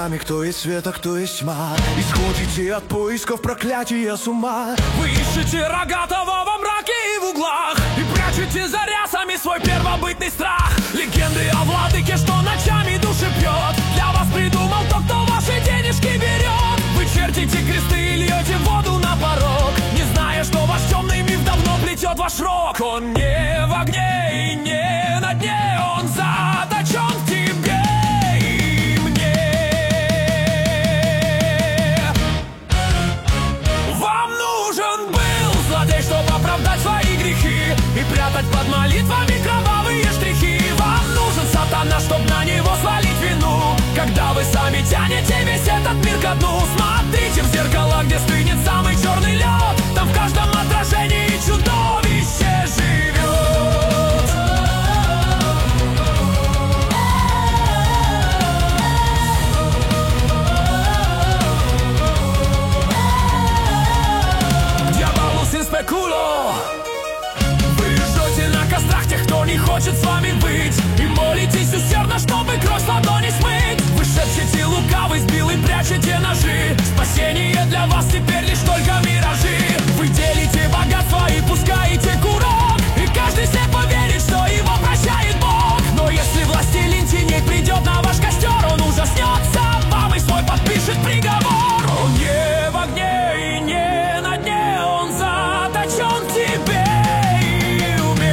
глазами, кто есть свет, а кто есть тьма. Исходите от поисков проклятия с ума. Вы ищете рогатого во мраке и в углах, и прячете за рясами свой первобытный страх. Легенды о владыке, что ночами души пьет, для вас придумал тот, кто ваши денежки берет. Вы чертите кресты и льете воду на порог, не зная, что ваш темный миф давно плетет ваш рок. Он не в огне и не на дне, он заточен в тебе и мне. Вам нужен был злодей, чтобы оправдать свои грехи и прятать под молитвами кровавые штрихи. Вам нужен сатана, чтобы на него свалить вину, когда вы сами тянете весь этот мир ко дну. Смотрите в зеркало, где стынет самый черный лед, там в каждом отражении чудовище живет. Дьяволус ин спекуло. Вы жжете на кострах тех, кто не хочет с вами быть, и молитесь усердно, чтобы кровь с ладони смыть. Вы шепчете лукавый, сбил и прячете ножи. Спасение для вас теперь лишь только миражи. Вы делите богатство и пускаете курок, и каждый слепо верит, что его прощает Бог. Но если властелин теней придет на ваш костер, он ужаснется вам и свой подпишет приговор. Он не в огне и не на дне, он заточен в тебе и уме.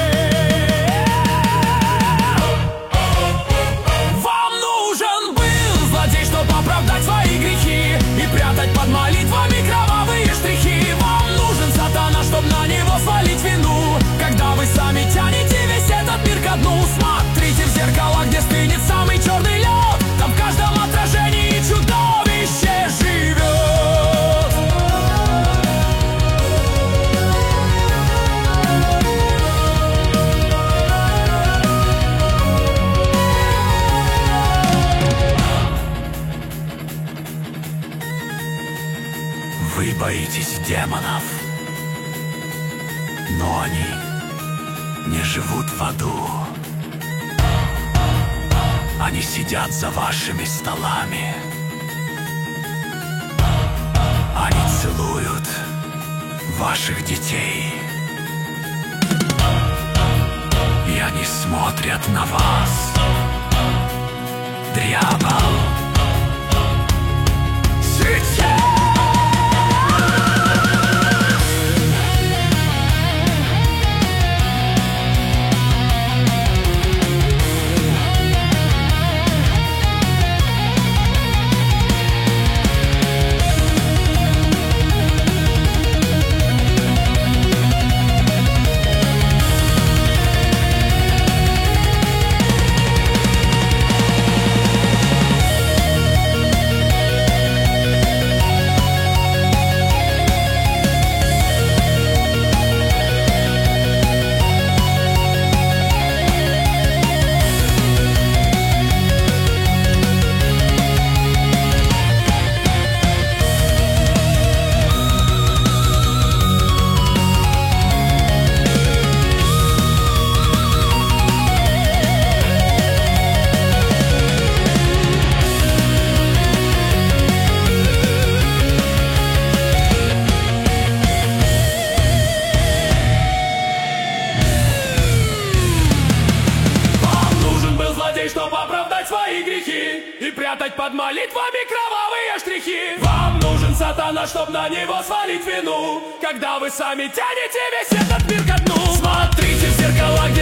Вам нужен был злодей, чтобы оправдать свои грехи и прятать под молитвами кровавые штрихи. Вам нужен сатана, чтобы на него свалить вину, когда вы сами тянете весь этот мир ко дну. Смотрите в зеркало, где стынет самый черный лед, там в каждом отражении чудовище живет. Вы боитесь демонов, но они не живут в аду. Они сидят за вашими столами. Они целуют ваших детей. И они смотрят на вас. Дьявол. Сейчас! Чтобы оправдать свои грехи и прятать под молитвами кровавые штрихи. Вам нужен сатана, чтобы на него свалить вину, когда вы сами тянете весь этот мир ко дну. Смотрите в зеркало, где